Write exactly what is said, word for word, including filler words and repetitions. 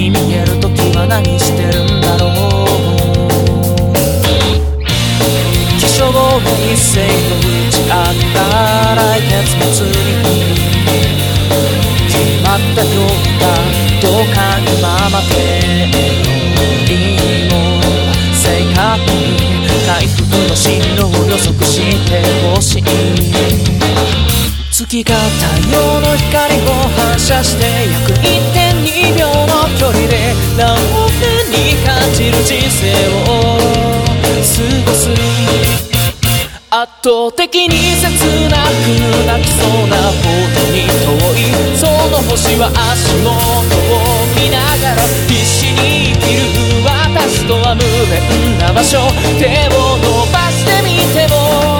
に見えるときは何してるんだろう。気象が一斉と打ち合った来月末に決まった今日がどうか今までよりも正確に回復の進路を予測してほしい。月が太陽の光を反射して約 いってんに 秒の距離で何億に感じる人生を過ごす。圧倒的に切なく泣きそうなほどに遠いその星は足元を見ながら必死に生きる私とは無縁な場所。手を伸ばしてみても